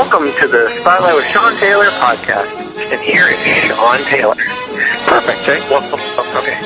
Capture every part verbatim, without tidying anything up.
Welcome to the Spotlight with Sean Taylor podcast. And here is Sean Taylor. Perfect, Jay. Welcome. Okay.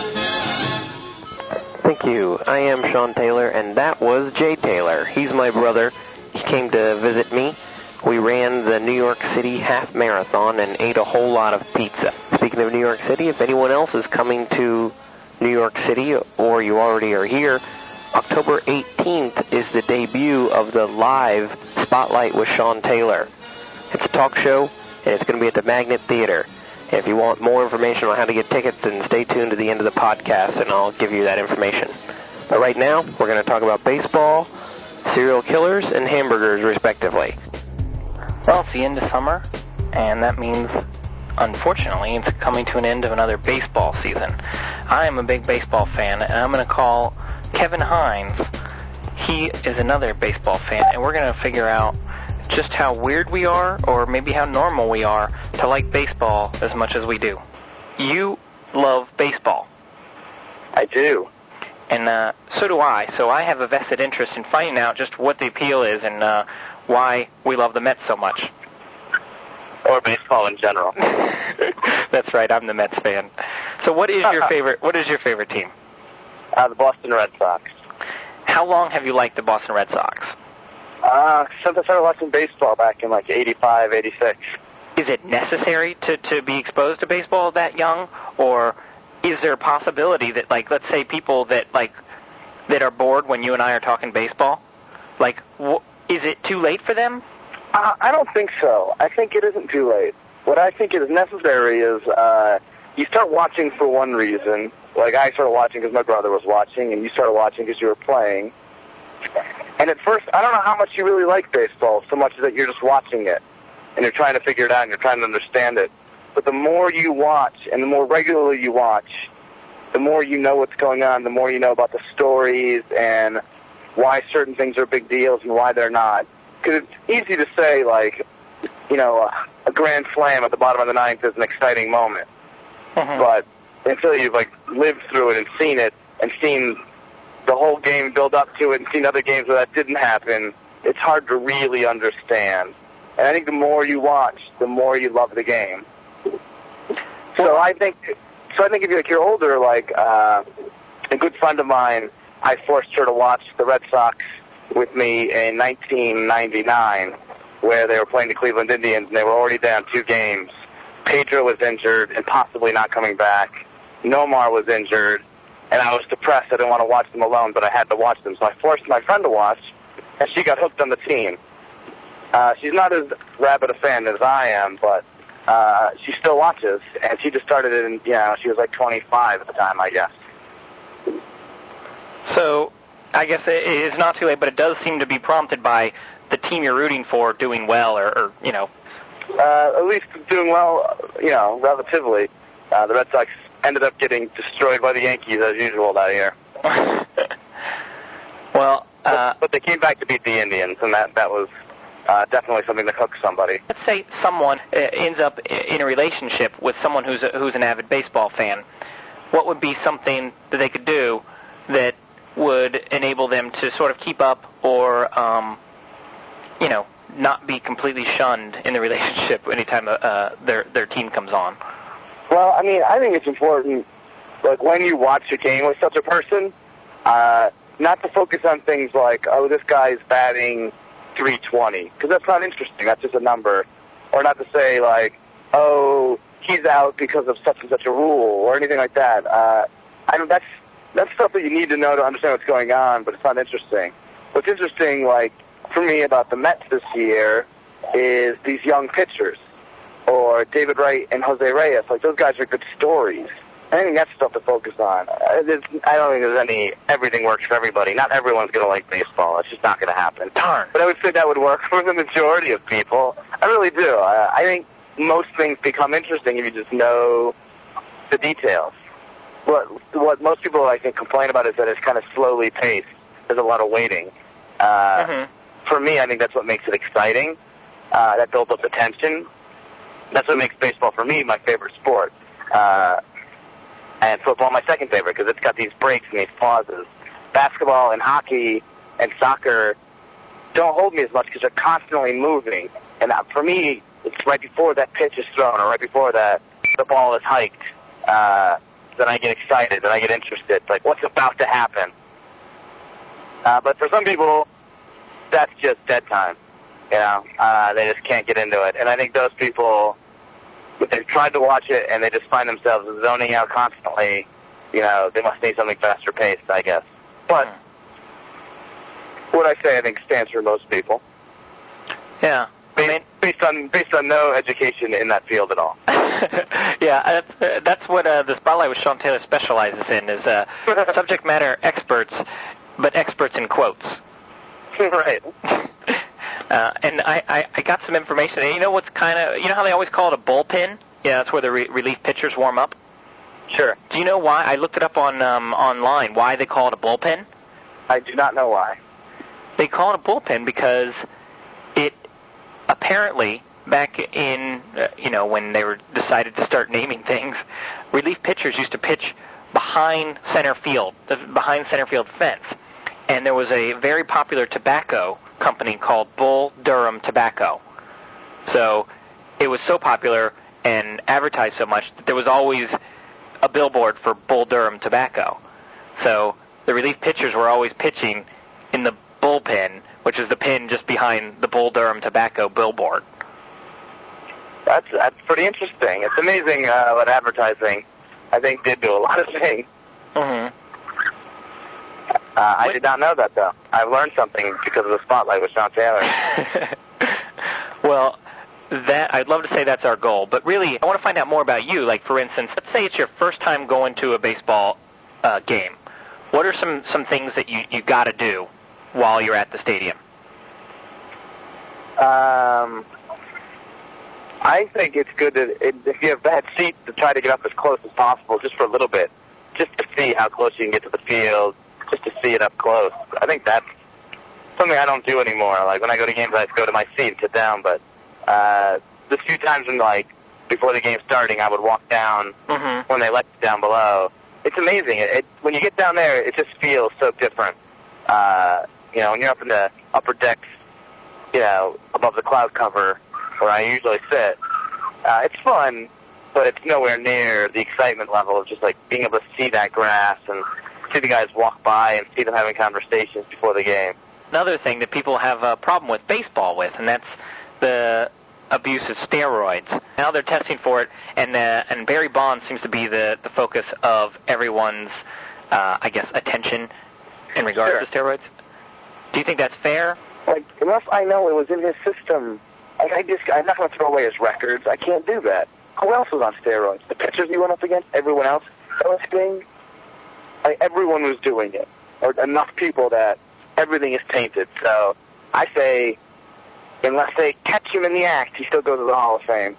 Thank you. I am Sean Taylor, and that was Jay Taylor. He's my brother. He came to visit me. We ran the New York City Half Marathon and ate a whole lot of pizza. Speaking of New York City, if anyone else is coming to New York City, or you already are here, October eighteenth is the debut of the live Spotlight with Sean Taylor. It's a talk show, and it's going to be at the Magnet Theater. And if you want more information on how to get tickets, then stay tuned to the end of the podcast, and I'll give you that information. But right now, we're going to talk about baseball, serial killers, and hamburgers, respectively. Well, it's the end of summer, and that means, unfortunately, it's coming to an end of another baseball season. I am a big baseball fan, and I'm going to call Kevin Hines. He is another baseball fan, and we're going to figure out just how weird we are, or maybe how normal we are, to like baseball as much as we do. You love baseball. I do. And uh, so do I. So I have a vested interest in finding out just what the appeal is and uh, why we love the Mets so much. Or baseball in general. That's right. I'm the Mets fan. So what is your favorite? What is your favorite team? Uh, the Boston Red Sox. How long have you liked the Boston Red Sox? Uh, since I started watching baseball back in like eighty-five, eighty-six. Is it necessary to, to be exposed to baseball that young, or is there a possibility that, like, let's say people that like that are bored when you and I are talking baseball, like, wh- is it too late for them? Uh, I don't think so. I think it isn't too late. What I think is necessary is uh, you start watching for one reason. Like, I started watching because my brother was watching, and you started watching because you were playing. And at first, I don't know how much you really like baseball, so much that you're just watching it, and you're trying to figure it out, and you're trying to understand it. But the more you watch, and the more regularly you watch, the more you know what's going on, the more you know about the stories, and why certain things are big deals and why they're not. Because it's easy to say, like, you know, a grand slam at the bottom of the ninth is an exciting moment. Mm-hmm. But until you've, like, lived through it and seen it and seen the whole game build up to it and seen other games where that didn't happen, it's hard to really understand. And I think the more you watch, the more you love the game. So I think, so I think if you're, like, you're older, like uh, a good friend of mine, I forced her to watch the Red Sox with me in nineteen ninety-nine, where they were playing the Cleveland Indians, and they were already down two games. Pedro was injured and possibly not coming back. Nomar was injured, and I was depressed. I didn't want to watch them alone, but I had to watch them. So I forced my friend to watch, and she got hooked on the team. Uh, she's not as rabid a fan as I am, but uh, she still watches, and she just started it in, you know, she was like twenty-five at the time, I guess. So I guess it is not too late, but it does seem to be prompted by the team you're rooting for doing well, or, or you know. Uh, at least doing well, you know, relatively. Uh, the Red Sox ended up getting destroyed by the Yankees, as usual, that year. well, uh, but, but they came back to beat the Indians, and that, that was uh, definitely something that hooked somebody. Let's say someone uh, ends up in a relationship with someone who's a, who's an avid baseball fan. What would be something that they could do that would enable them to sort of keep up or, um, you know, not be completely shunned in the relationship anytime uh, their their team comes on? Well, I mean, I think it's important, like, when you watch a game with such a person, uh, not to focus on things like, oh, this guy's batting three twenty, because that's not interesting. That's just a number. Or not to say, like, oh, he's out because of such and such a rule, or anything like that. Uh, I mean, that's that's stuff that you need to know to understand what's going on, but it's not interesting. What's interesting, like, for me about the Mets this year is these young pitchers, or David Wright and Jose Reyes. Like, those guys are good stories. I think that's stuff to focus on. I don't think there's any everything works for everybody. Not everyone's going to like baseball. It's just not going to happen. Darn. But I would say that would work for the majority of people. I really do. I, I think most things become interesting if you just know the details. What what most people, I think, complain about is that it's kind of slowly paced. There's a lot of waiting. Uh, mm-hmm. For me, I think that's what makes it exciting. Uh, that builds up the tension. That's what makes baseball, for me, my favorite sport. Uh, and football, my second favorite, because it's got these breaks and these pauses. Basketball and hockey and soccer don't hold me as much because they're constantly moving. And uh, for me, it's right before that pitch is thrown or right before that the ball is hiked, uh, then I get excited, then I get interested. Like, what's about to happen? Uh, but for some people, that's just dead time. You know, uh, they just can't get into it. And I think those people, if they've tried to watch it and they just find themselves zoning out constantly, you know, they must need something faster paced, I guess. But what I say, I think, stands for most people. Yeah. Based, I mean, based on based on no education in that field at all. Yeah, that's, uh, that's what uh, the Spotlight with Sean Taylor specializes in, is uh, subject matter experts, but experts in quotes. Right. Uh, and I, I, I got some information. And you know what's kind of, you know how they always call it a bullpen? Yeah, that's where the re- relief pitchers warm up. Sure. Do you know why? I looked it up on um, online, why they call it a bullpen. I do not know why. They call it a bullpen because it apparently, back in, uh, you know, when they were decided to start naming things, relief pitchers used to pitch behind center field, the behind center field fence. And there was a very popular tobacco company called Bull Durham Tobacco. So it was so popular and advertised so much that there was always a billboard for Bull Durham Tobacco. So the relief pitchers were always pitching in the bullpen, which is the pin just behind the Bull Durham Tobacco billboard. That's that's pretty interesting. It's amazing uh, what advertising, I think, did do a lot of things. Mm-hmm. Uh, I did not know that, though. I've learned something because of the Spotlight with Sean Taylor. Well, that I'd love to say that's our goal, but really, I want to find out more about you. Like, for instance, let's say it's your first time going to a baseball uh, game. What are some, some things that you, you got to do while you're at the stadium? Um, I think it's good to, if you have bad seats, to try to get up as close as possible, just for a little bit, just to see how close you can get to the field, just to see it up close. I think that's something I don't do anymore. Like, when I go to games, I just go to my seat and sit down, but uh, the few times when, like, before the game starting, I would walk down mm-hmm. when they let you down below. It's amazing. It, it, when you get down there, it just feels so different. Uh, you know, when you're up in the upper decks, you know, above the cloud cover where I usually sit, uh, it's fun, but it's nowhere near the excitement level of just, like, being able to see that grass and see the guys walk by and see them having conversations before the game. Another thing that people have a problem with baseball with, and that's the abuse of steroids. Now they're testing for it, and uh, and Barry Bonds seems to be the, the focus of everyone's, uh, I guess, attention in regards sure. to steroids. Do you think that's fair? Like, unless I know it was in his system, like, I just, I'm not going to throw away his records. I can't do that. Who else was on steroids? The pitchers he went up against? Everyone else? That was thing? Like, everyone was doing it. Or enough people that everything is tainted. So I say, unless they catch him in the act, he still goes to the Hall of Fame.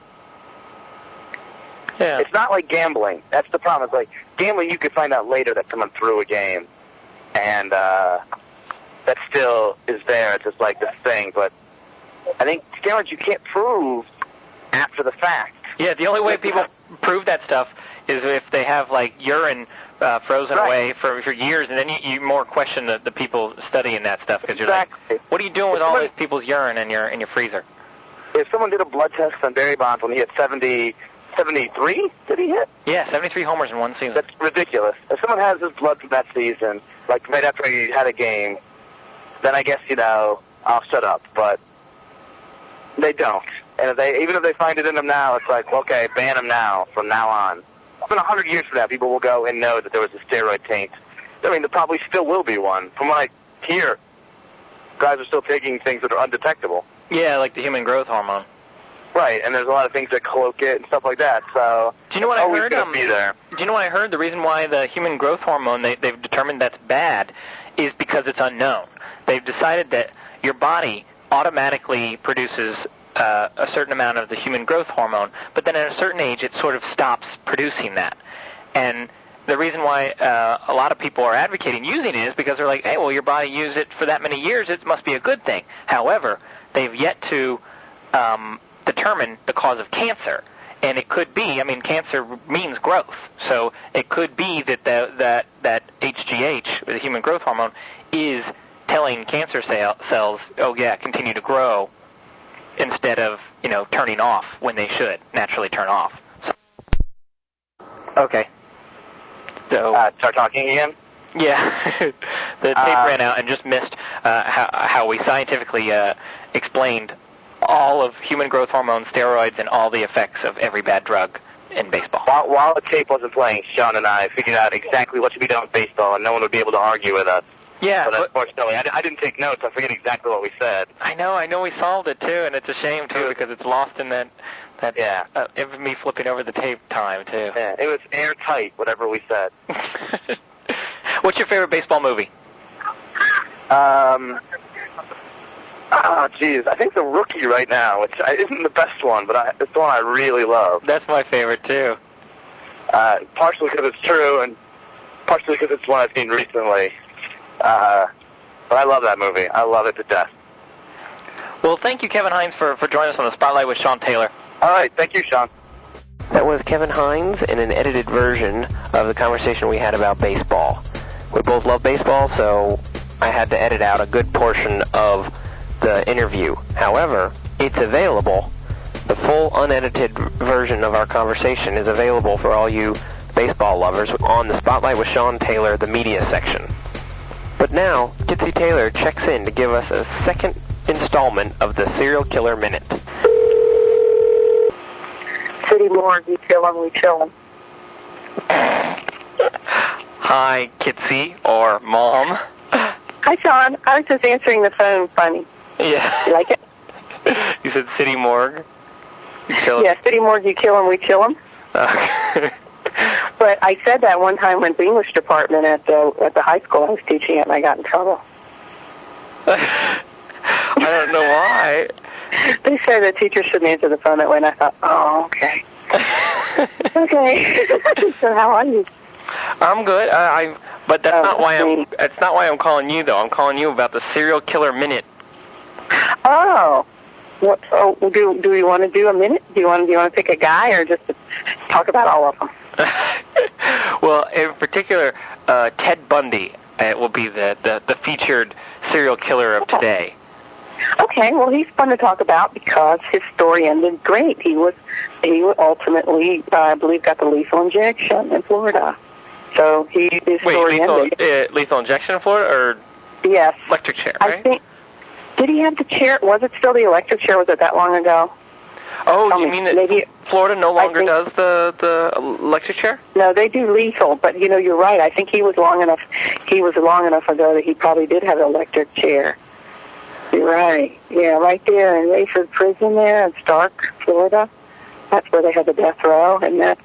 Yeah. It's not like gambling. That's the problem. It's like gambling, you could find out later that someone threw a game, and uh, that still is there. It's just like this thing. But I think steroids you can't prove after the fact. Yeah, the only way people prove that stuff is if they have, like, urine uh, frozen right. away for, for years, and then you, you more question the, the people studying that stuff, because you're exactly. like, what are you doing with if all somebody, these people's urine in your in your freezer? If someone did a blood test on Barry Bonds when he hit seventy, seventy-three, did he hit? Yeah, seventy-three homers in one season. That's ridiculous. If someone has his blood from that season, like right after he had a game, then I guess, you know, I'll shut up. But they don't. And if they, even if they find it in them now, it's like, okay, ban them now, from now on. In a hundred years from now, people will go and know that there was a steroid taint. I mean, there probably still will be one. From what I hear, guys are still taking things that are undetectable. Yeah, like the human growth hormone. Right, and there's a lot of things that cloak it and stuff like that. So do you know what it's I always heard? going to Um, be there. Do you know what I heard? The reason why the human growth hormone they, they've determined that's bad is because it's unknown. They've decided that your body automatically produces uh, a certain amount of the human growth hormone, but then at a certain age it sort of stops producing that. And the reason why uh, a lot of people are advocating using it is because they're like, hey, well, your body used it for that many years, it must be a good thing. However, they've yet to um, determine the cause of cancer. And it could be, I mean, cancer means growth. So it could be that the, that, that H G H, the human growth hormone, is telling cancer cell, cells, oh, yeah, continue to grow. instead of, you know, turning off when they should naturally turn off. So, Okay. so Uh, start talking again? yeah, the tape Uh, ran out and just missed uh, how, how we scientifically uh, explained all of human growth hormone, steroids, and all the effects of every bad drug in baseball. While, while the tape wasn't playing, Sean and I figured out exactly what should be done with baseball, and no one would be able to argue with us. Yeah, But but unfortunately, I, I didn't take notes. I forget exactly what we said. I know, I know we solved it too, and it's a shame too because it's lost in that that Yeah. uh, of me flipping over the tape time too. Yeah, it was airtight, whatever we said. What's your favorite baseball movie? Um, oh, geez, I think The Rookie right now, which isn't the best one, but I, it's the one I really love. That's my favorite too. Uh, partially because it's true, and partially because it's one I've seen recently. Uh, but I love that movie. I love it to death. Well, thank you, Kevin Hines, for, for joining us on the Spotlight with Sean Taylor. All right, thank you, Sean. That was Kevin Hines in an edited version of the conversation we had about baseball. We both love baseball, so I had to edit out a good portion of the interview. However, it's available. The full unedited version of our conversation is available for all you baseball lovers on the Spotlight with Sean Taylor, the media section. But now, Kitsy Taylor checks in to give us a second installment of the Serial Killer Minute. City Morgue, you kill them, we kill them. Hi, Kitsy, or Mom. Hi, Sean. I was just answering the phone funny. Yeah. You like it? You said City Morgue. You kill Yeah, City Morgue, you kill them, we kill them. Okay. But I said that one time when the English department at the at the high school I was teaching at, and I got in trouble. I don't know why. They said that teachers shouldn't answer the phone that way, and I thought, oh, okay. Okay. So how are you? I'm good. Uh, I, but that's Oh, not why I'm. me. That's not why I'm calling you, though. I'm calling you about the Serial Killer Minute. Oh. What? Oh, do do you want to do a minute? Do you want do you want to pick a guy or just talk about all of them? Well, in particular, uh, Ted Bundy uh, will be the, the, the featured serial killer of today. Okay, well, he's fun to talk about because his story ended great. He was he ultimately, uh, I believe, got the lethal injection in Florida. So he his Wait, story lethal, ended. uh, lethal injection in Florida or Yes. electric chair, right? I think. Did he have the chair? Was it still the electric chair? Was it that long ago? Oh, Tell do you me, mean that maybe- Florida no longer think- does the, the electric chair? No, they do lethal, but you know, you're right. I think he was long enough. He was long enough ago that he probably did have an electric chair. You're right. Yeah, right there in Rayford Prison there in Stark, Florida. That's where they had the death row, and that.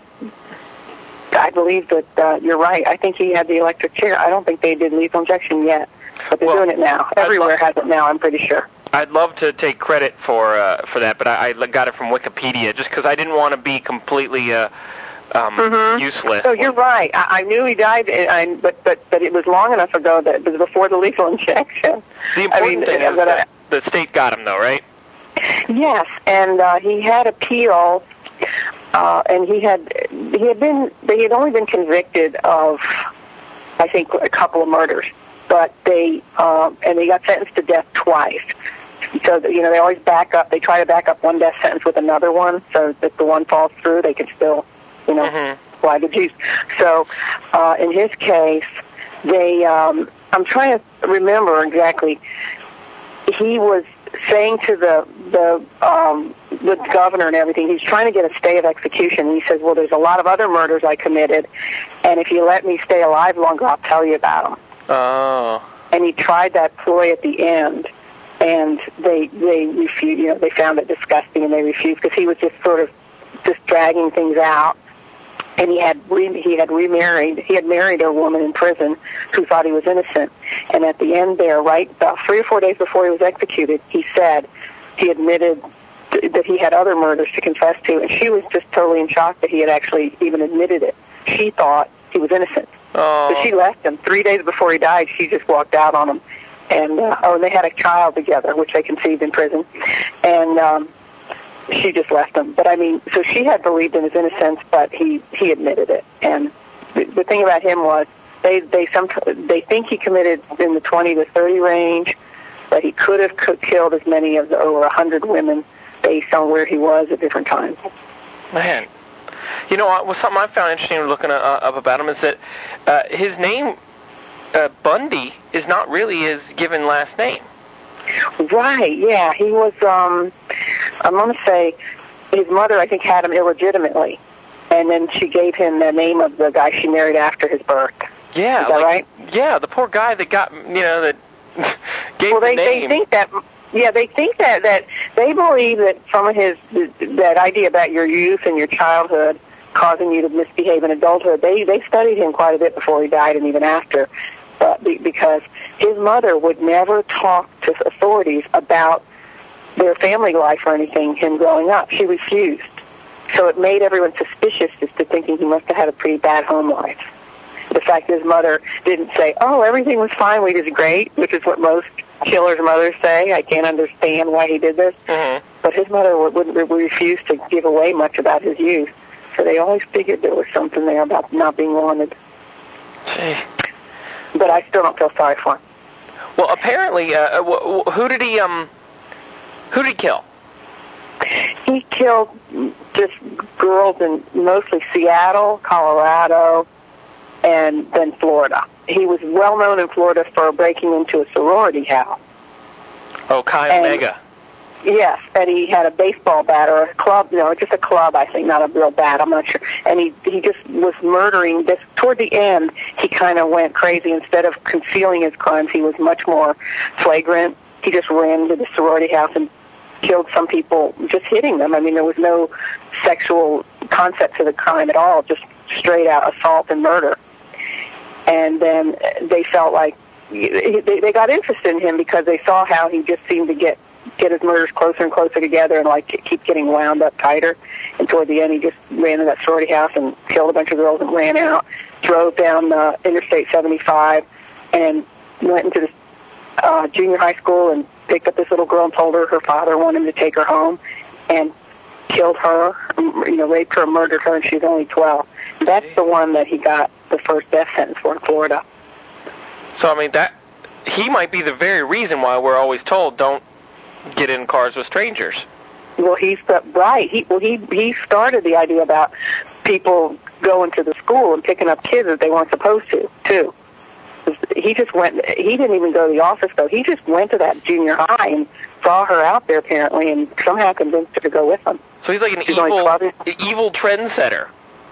I believe that uh, you're right. I think he had the electric chair. I don't think they did lethal injection yet, but they're Well, doing it now. I'd Everywhere love- has it now. I'm pretty sure. I'd love to take credit for uh, for that, but I, I got it from Wikipedia just because I didn't want to be completely uh, um, Mhm. useless. So you're right. I, I knew he died, and I, but but but it was long enough ago that it was before the lethal injection. The important I mean, thing uh, is but I- that the state got him, though, right? Yes, and uh, he had appeals, uh, and he had he had been he had only been convicted of, I think, a couple of murders, but they um, and they got sentenced to death twice. So that, you know, they always back up. They try to back up one death sentence with another one, so that the one falls through, they can still, you know, Mhm. fly the juice. So uh, in his case, they um, I'm trying to remember exactly. He was saying to the the um, the governor and everything, he's trying to get a stay of execution. And he says, "Well, there's a lot of other murders I committed, and if you let me stay alive longer, I'll tell you about them." Oh. And he tried that ploy at the end, and they they refused. You know, they found it disgusting, and they refused because he was just sort of just dragging things out. And he had re- he had remarried. He had married a woman in prison who thought he was innocent. And at the end, there, right about three or four days before he was executed, he said he admitted th- that he had other murders to confess to, and she was just totally in shock that he had actually even admitted it. She thought he was innocent. Oh. So she left him three days before he died. She just walked out on him, and uh, oh, and they had a child together, which they conceived in prison, and um, she just left him. But I mean, so she had believed in his innocence, but he he admitted it. And the, the thing about him was they they some they think he committed in the twenty to thirty range, but he could have co- killed as many as over a hundred women based on where he was at different times. Man. You know, what, something I found interesting looking uh, up about him is that uh, his name, uh, Bundy, is not really his given last name. Right, yeah. He was, um, I'm going to say, his mother, I think, had him illegitimately. And then she gave him the name of the guy she married after his birth. Yeah. Is that like, right? Yeah, the poor guy that got, you know, that gave well, they, the name. they think that... Yeah, they think that, that they believe that some of his, that idea about your youth and your childhood causing you to misbehave in adulthood, they, they studied him quite a bit before he died and even after, but because his mother would never talk to authorities about their family life or anything, him growing up. She refused. So it made everyone suspicious as to thinking he must have had a pretty bad home life. The fact that his mother didn't say, oh, everything was fine, we did great, which is what most killers' mothers say. I can't understand why he did this. Mm-hmm. But his mother would, would, would refuse to give away much about his youth. So they always figured there was something there about not being wanted. Gee. But I still don't feel sorry for him. Well, apparently, uh, wh- wh- who did he, um, who did he kill? He killed just girls in mostly Seattle, Colorado, and then Florida. He was well known in Florida for breaking into a sorority house. Oh, Chi And- Omega. Yes, and he had a baseball bat or a club, you know, just a club, I think, not a real bat, I'm not sure. And he he just was murdering. This, toward the end, he kind of went crazy. Instead of concealing his crimes, he was much more flagrant. He just ran to the sorority house and killed some people, just hitting them. I mean, there was no sexual concept to the crime at all, just straight out assault and murder. And then they felt like, they, they got interested in him because they saw how he just seemed to get get his murders closer and closer together and like keep getting wound up tighter. And toward the end, he just ran to that sorority house and killed a bunch of girls and ran out, drove down uh, Interstate seventy-five, and went into this uh, junior high school and picked up this little girl and told her her father wanted him to take her home, and killed her, you know, raped her, murdered her, and she was only twelve. That's the one that he got the first death sentence for in Florida. So, I mean, that he might be the very reason why we're always told don't get in cars with strangers. Well, he's the, right. He well, he he started the idea about people going to the school and picking up kids that they weren't supposed to, too. He just went. He didn't even go to the office though. He just went to that junior high and saw her out there apparently, and somehow convinced her to go with him. So he's like an She's evil, evil trendsetter.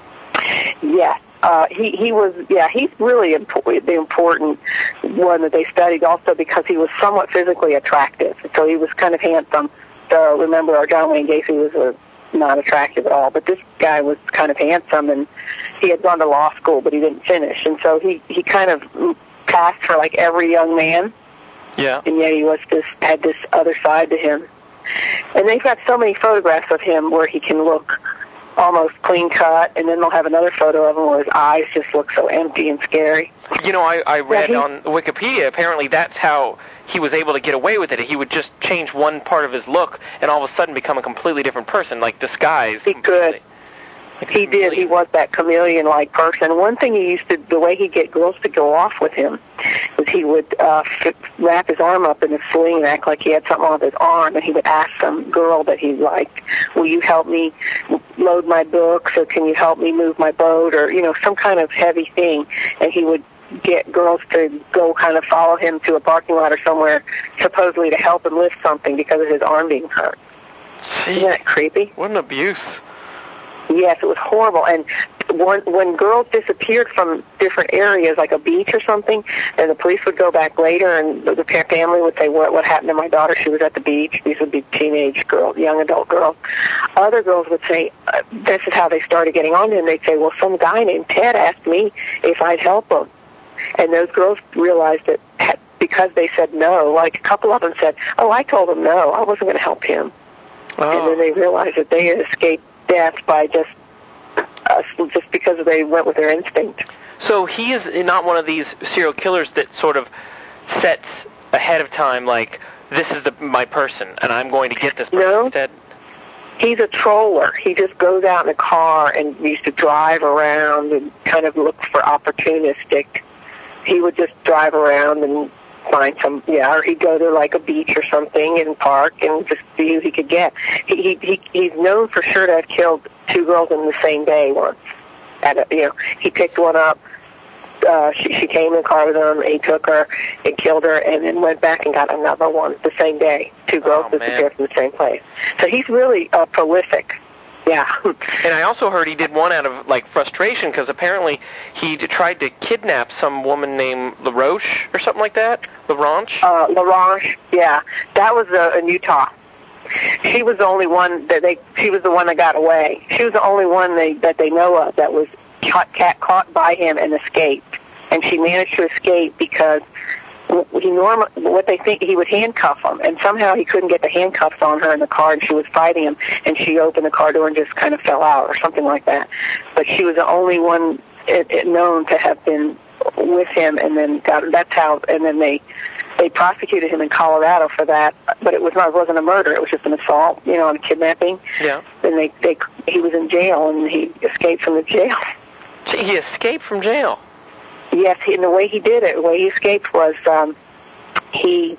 Yes. Uh, he, he was, yeah, he's really impo- the important one that they studied also because he was somewhat physically attractive. So he was kind of handsome. So remember, our John Wayne Gacy was a, not attractive at all, but this guy was kind of handsome, and he had gone to law school, but he didn't finish. And so he, he kind of passed for like every young man. Yeah. And yet he was this, had this other side to him. And they've got so many photographs of him where he can look almost clean cut, and then they'll have another photo of him where his eyes just look so empty and scary. You know, I, I read yeah, on Wikipedia, apparently that's how he was able to get away with it. He would just change one part of his look and all of a sudden become a completely different person, like disguise. He could. Like he did. He was that chameleon-like person. One thing he used to, the way he'd get girls to go off with him, was he would uh, f- wrap his arm up in a sling and act like he had something on with his arm, and he would ask some girl that he liked, will you help me load my books, or can you help me move my boat, or, you know, some kind of heavy thing, and he would get girls to go kind of follow him to a parking lot or somewhere, supposedly to help him lift something because of his arm being hurt. Gee, Isn't that creepy? What an abuse. Yes, it was horrible. And when, when girls disappeared from different areas, like a beach or something, and the police would go back later, and the family would say, what, what happened to my daughter? She was at the beach. These would be teenage girls, young adult girls. Other girls would say, uh, this is how they started getting on to him. They'd say, well, some guy named Ted asked me if I'd help him. And those girls realized that because they said no, like a couple of them said, oh, I told him no, I wasn't going to help him. Oh. And then they realized that they had escaped death by just uh, just because they went with their instinct. So he is not one of these serial killers that sort of sets ahead of time, like, this is the my person, and I'm going to get this person no. instead? He's a troller. He just goes out in a car and used to drive around and kind of look for opportunistic. He would just drive around and find some, yeah, or he'd go to like a beach or something and park and just see who he could get. He, he, he he's known for sure to have killed two girls in the same day once. At a, you know, he picked one up. Uh, she, she came in the car with him. He took her and killed her, and then went back and got another one the same day. Two girls Oh, disappeared from the same place. So he's really uh, prolific. Yeah. And I also heard he did one out of, like, frustration, because apparently he d- tried to kidnap some woman named LaRoche or something like that. LaRanche? Uh, LaRanche, yeah. That was uh, in Utah. She was the only one that they, she was the one that got away. She was the only one they, that they know of that was caught, cat, caught by him and escaped. And she managed to escape because he normal, what they think, he would handcuff them, and somehow he couldn't get the handcuffs on her in the car, and she was fighting him, and she opened the car door and just kind of fell out or something like that. But she was the only one it, it known to have been with him, and then got, that's how, and then they they prosecuted him in Colorado for that, but it was not, it wasn't a murder, it was just an assault, you know, and a kidnapping. Yeah. And they, they, he was in jail, and he escaped from the jail. He escaped from jail? Yes, he, and the way he did it, the way he escaped was um, he,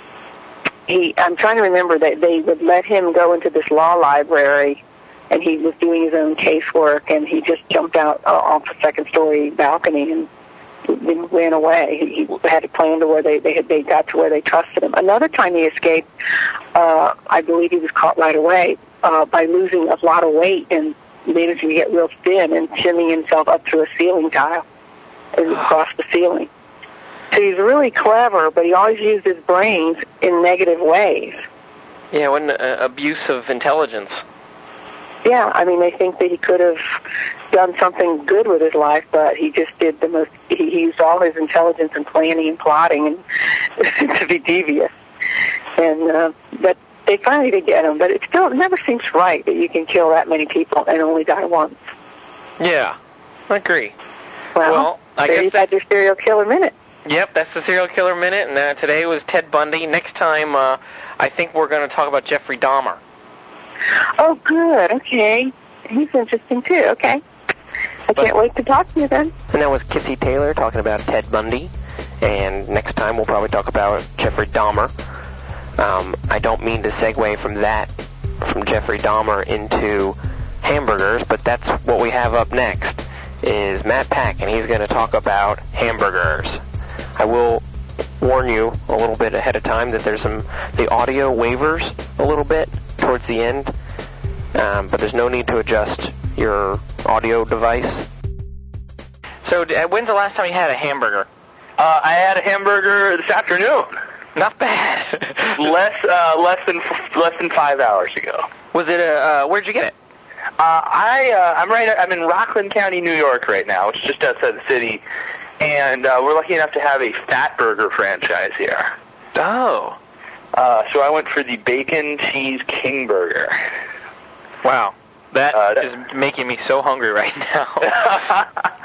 he, I'm trying to remember that they would let him go into this law library, and he was doing his own casework, and he just jumped out uh, off a second-story balcony and then ran away. He, he had a plan to where they, they, had, they got to where they trusted him. Another time he escaped, uh, I believe he was caught right away uh, by losing a lot of weight and managing to get real thin and shimmying himself up through a ceiling tile and across the ceiling. So he's really clever, but he always used his brains in negative ways. Yeah, what an uh, abuse of intelligence. Yeah, I mean, they think that he could have done something good with his life, but he just did the most, he, he used all his intelligence and planning and plotting and to be devious. And, uh, but they finally did get him, but it still it never seems right that you can kill that many people and only die once. Yeah, I agree. Well, well I there guess you've had your serial killer minute. Yep, that's the serial killer minute, and uh, today was Ted Bundy. Next time, uh, I think we're going to talk about Jeffrey Dahmer. Oh, good. Okay. He's interesting, too. Okay. I can't wait to talk to you then. And that was Kissy Taylor talking about Ted Bundy. And next time we'll probably talk about Jeffrey Dahmer. Um, I don't mean to segue from that, from Jeffrey Dahmer into hamburgers, but that's what we have up next, is Matt Pack, and he's going to talk about hamburgers. I will warn you a little bit ahead of time that there's some, the audio wavers a little bit towards the end, um, but there's no need to adjust your audio device. So, uh, when's the last time you had a hamburger? Uh, I had a hamburger this afternoon. Not bad. less, uh, less than less than five hours ago. Was it a? Uh, where'd you get it? Uh, I uh, I'm right. I'm in Rockland County, New York, right now, which is just outside the city, and uh, we're lucky enough to have a Fat Burger franchise here. Oh. Uh, so I went for the Bacon Cheese King Burger. Wow. That, uh, that is making me so hungry right now.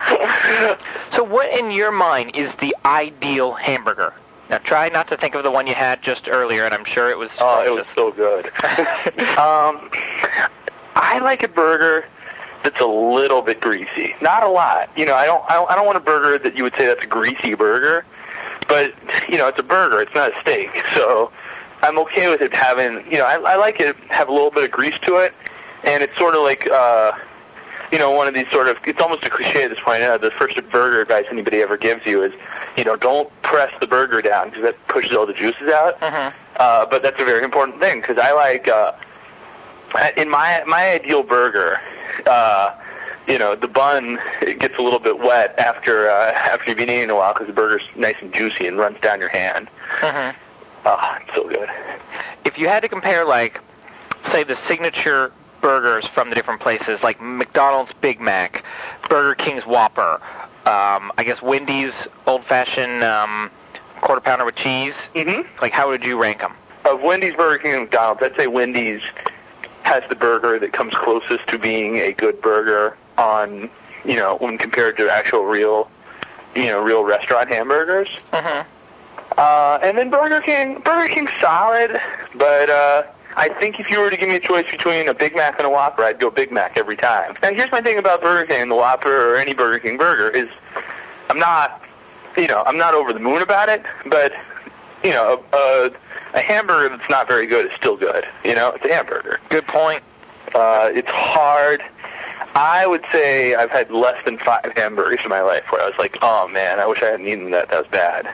So what, in your mind, is the ideal hamburger? Now, try not to think of the one you had just earlier, and I'm sure it was... Oh, it was so good. um, I like a burger that's a little bit greasy. Not a lot. You know, I don't, I don't, I don't want a burger that you would say that's a greasy burger, but, you know, it's a burger. It's not a steak. So I'm okay with it having, you know, I, I like it have a little bit of grease to it, and it's sort of like, uh, you know, one of these sort of, it's almost a cliche at this point. Uh, the first burger advice anybody ever gives you is, you know, don't press the burger down because that pushes all the juices out. Mm-hmm. Uh, but that's a very important thing because I like, uh, in my my ideal burger, uh, you know, the bun it gets a little bit wet after uh, after you've been eating a while because the burger's nice and juicy and runs down your hand. Mm-hmm. Oh, it's so good. If you had to compare, like, say the signature burgers from the different places, like McDonald's Big Mac, Burger King's Whopper, um, I guess Wendy's old-fashioned um, quarter pounder with cheese, Mm-hmm. like how would you rank them? Of Wendy's, Burger King, and McDonald's, I'd say Wendy's has the burger that comes closest to being a good burger on, you know, when compared to actual real, you know, real restaurant hamburgers. Mm-hmm. Uh, and then Burger King, Burger King's solid, but uh, I think if you were to give me a choice between a Big Mac and a Whopper, I'd go Big Mac every time. Now, here's my thing about Burger King and the Whopper or any Burger King burger is I'm not, you know, I'm not over the moon about it, but you know, a, a hamburger that's not very good is still good. You know, it's a hamburger. Good point. Uh, it's hard. I would say I've had less than five hamburgers in my life where I was like, oh, man, I wish I hadn't eaten that. That was bad.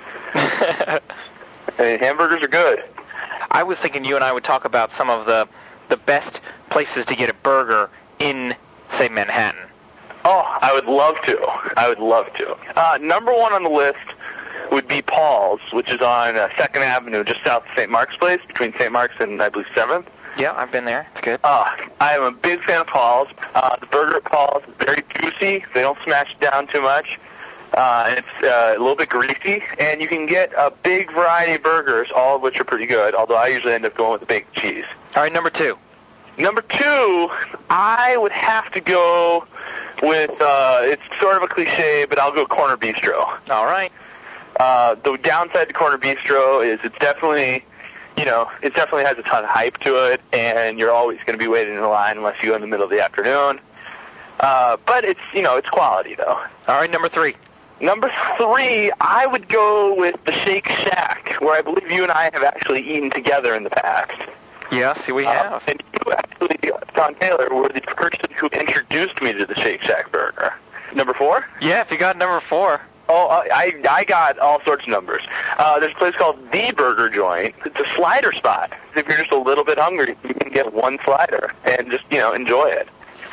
I mean, hamburgers are good. I was thinking you and I would talk about some of the the best places to get a burger in, say, Manhattan. Oh, I would love to. I would love to. Uh, number one on the list would be Paul's, which is on uh, second Avenue, just south of Saint Mark's Place, between Saint Mark's and, I believe, seventh. Yeah, I've been there. It's good. Uh, I am a big fan of Paul's. Uh, the burger at Paul's is very juicy. They don't smash it down too much. Uh, and it's uh, a little bit greasy. And you can get a big variety of burgers, all of which are pretty good, although I usually end up going with the baked cheese. All right, number two. Number two, I would have to go with, uh, it's sort of a cliche, but I'll go Corner Bistro. All right. Uh, the downside to Corner Bistro is it's definitely, you know, it definitely has a ton of hype to it, and you're always going to be waiting in the line unless you go in the middle of the afternoon. Uh, but it's, you know, it's quality, though. All right, number three. Number three, I would go with the Shake Shack, where I believe you and I have actually eaten together in the past. Yes, we have. Um, and you actually, John Taylor, were the person who introduced me to the Shake Shack burger. Number four? Yeah, if you got number four. Oh, uh, I I got all sorts of numbers. Uh, there's a place called The Burger Joint. It's a slider spot. If you're just a little bit hungry, you can get one slider and just, you know, enjoy it.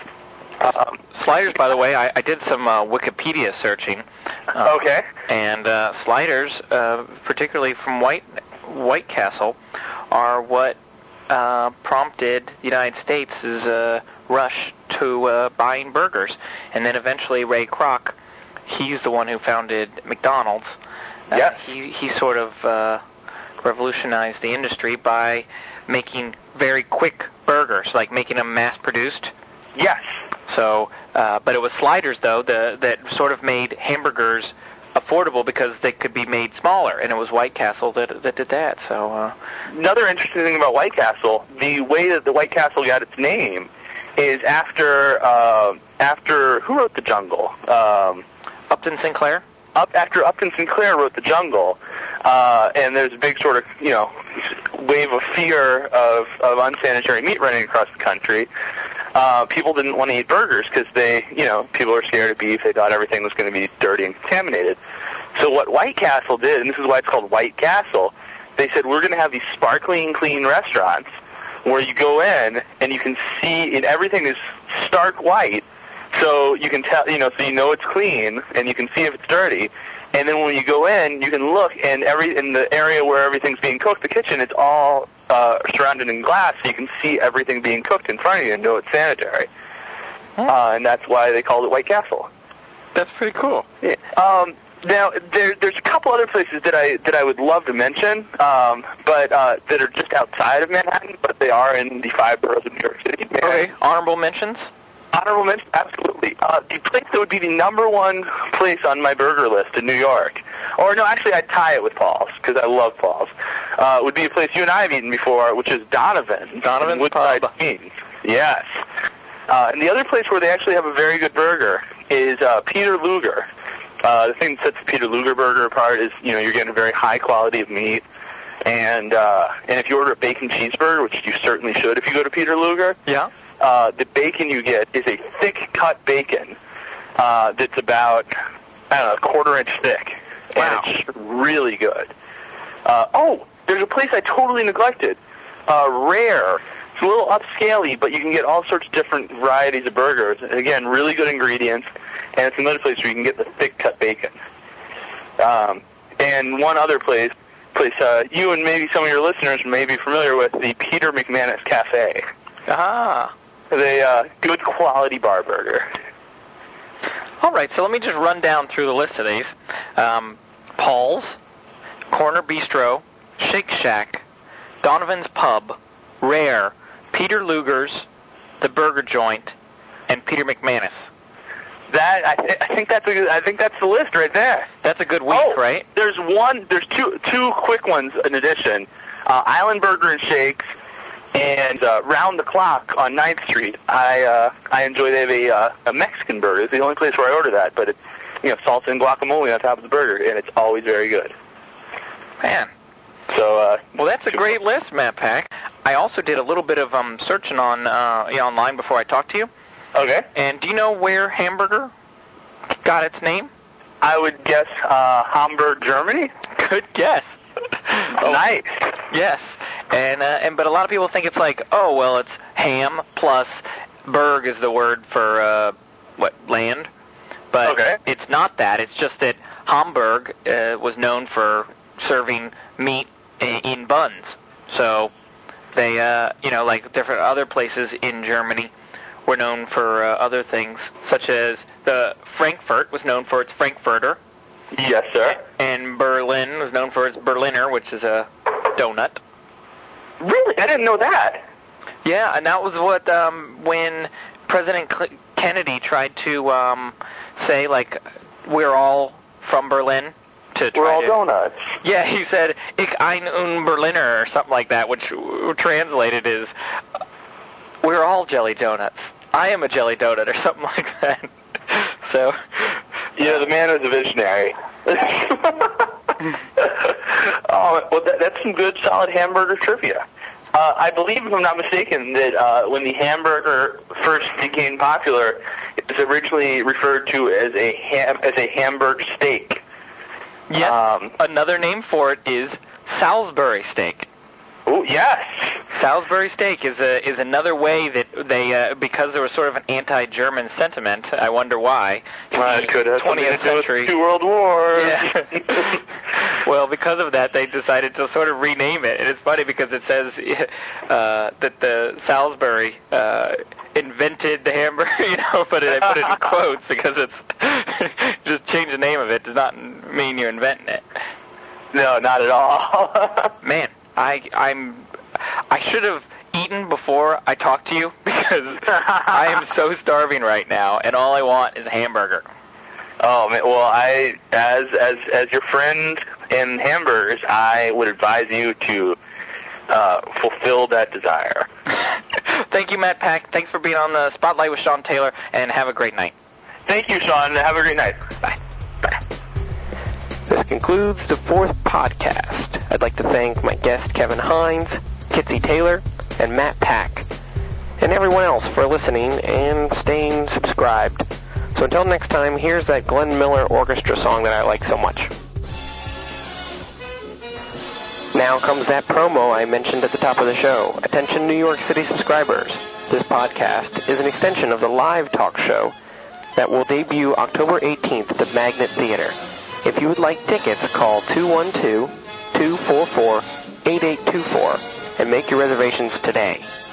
Um, Sliders, by the way, I, I did some uh, Wikipedia searching. Uh, okay. And uh, sliders, uh, particularly from White White Castle, are what uh, prompted the United States' uh, rush to uh, buying burgers. And then eventually Ray Kroc, he's the one who founded McDonald's. Uh, yes. He, he sort of uh, revolutionized the industry by making very quick burgers, like making them mass-produced. Yes. So, uh, but it was sliders, though, the, that sort of made hamburgers affordable because they could be made smaller, and it was White Castle that that did that. So, uh, another interesting thing about White Castle, the way that the White Castle got its name is after uh, after who wrote The Jungle? Um, Upton Sinclair. Up after Upton Sinclair wrote The Jungle, uh, and there's a big sort of, you know, wave of fear of, of unsanitary meat running across the country. Uh, people didn't want to eat burgers because they, you know, people are scared of beef. They thought everything was going to be dirty and contaminated. So what White Castle did, and this is why it's called White Castle, they said, we're going to have these sparkling clean restaurants where you go in and you can see, and everything is stark white, so you can tell, you know, so you know it's clean and you can see if it's dirty. And then when you go in, you can look, and every in the area where everything's being cooked, the kitchen, it's all uh, surrounded in glass, so you can see everything being cooked in front of you and know it's sanitary. Hmm. Uh, and that's why they called it White Castle. That's pretty cool. Yeah. Um, now, there, there's a couple other places that I that I would love to mention, um, but uh, that are just outside of Manhattan, but they are in the five boroughs of New York City. Okay. Honorable mentions? Honorable mention, absolutely. Uh, the place that would be the number one place on my burger list in New York, or no, actually I'd tie it with Paul's, because I love Paul's, uh, would be a place you and I have eaten before, which is Donovan. Donovan's Woodside, Pub. Queens. Yes. Uh, and the other place where they actually have a very good burger is uh, Peter Luger. Uh, the thing that sets the Peter Luger burger apart is, you know, you're getting a very high quality of meat, and uh, and if you order a bacon cheeseburger, which you certainly should if you go to Peter Luger, Yeah. Uh, the bacon you get is a thick-cut bacon uh, that's about, I don't know, a quarter inch thick. Wow. And it's really good. Uh, oh, there's a place I totally neglected. Uh, Rare. It's a little upscale-y, but you can get all sorts of different varieties of burgers. And again, really good ingredients. And it's another place where you can get the thick-cut bacon. Um, and one other place, place uh, you and maybe some of your listeners may be familiar with, the Peter McManus Cafe. Ah. They uh, good quality bar burger. All right, so let me just run down through the list of these. Um, Paul's, Corner Bistro, Shake Shack, Donovan's Pub, Rare, Peter Luger's, The Burger Joint, and Peter McManus. That I, th- I think that's a, I think that's the list right there. That's a good week, oh, right? There's one. There's two two quick ones in addition. Uh, Island Burger and Shakes. And uh, round the clock on ninth Street, I uh, I enjoy. They have a uh, a Mexican burger. It's the only place where I order that, but it's, you know, salsa and guacamole on top of the burger, and it's always very good. Man, Well, that's a great list, Matt Pack. I also did a little bit of um, searching on uh, yeah, online before I talked to you. Okay. And do you know where hamburger got its name? I would guess uh, Hamburg, Germany. Good guess. Oh, nice. Yes. And uh, and but a lot of people think it's like, oh, well, it's ham plus berg is the word for uh, what land. But okay. It's not that. It's just that Hamburg uh, was known for serving meat in, in buns. So they, uh, you know, like different other places in Germany were known for uh, other things, such as the Frankfurt was known for its Frankfurter. Yes, sir. And Berlin was known for its Berliner, which is a donut. Really? I didn't know that. Yeah, and that was what, um, when President Cl- Kennedy tried to um, say, like, we're all from Berlin. To try we're all to, donuts. Yeah, he said, Ich ein un Berliner, or something like that, which translated is, we're all jelly donuts. I am a jelly donut, or something like that. So, yeah, the man was a visionary. Oh, well, that, that's some good, solid hamburger trivia. Uh, I believe, if I'm not mistaken, that uh, when the hamburger first became popular, it was originally referred to as a ham as a Hamburg steak. Yes. Um, another name for it is Salisbury steak. Oh, yes. Salisbury steak is a is another way that they uh, because there was sort of an anti-German sentiment. I wonder why. Well, it could have twentieth century. Two world wars. Yeah. Well, because of that, they decided to sort of rename it, and it's funny because it says uh, that the Salisbury uh, invented the hamburger, you know, but they put it in quotes because it's just change the name of it does not mean you're inventing it. No, not at all. Man. I I'm I should have eaten before I talked to you because I am so starving right now, and all I want is a hamburger. Oh man, well I as as as your friend in hamburgers, I would advise you to uh, fulfill that desire. Thank you, Matt Pack. Thanks for being on the Spotlight with Sean Taylor, and have a great night. Thank you, Sean. Have a great night. Bye. Bye. This concludes the fourth podcast. I'd like to thank my guest Kevin Hines, Kitsy Taylor, and Matt Pack, and everyone else for listening and staying subscribed. So until next time, here's that Glenn Miller Orchestra song that I like so much. Now comes that promo I mentioned at the top of the show. Attention New York City subscribers. This podcast is an extension of the live talk show that will debut October eighteenth at the Magnet Theater. If you would like tickets, call two one two, two four four, eight eight two four and make your reservations today.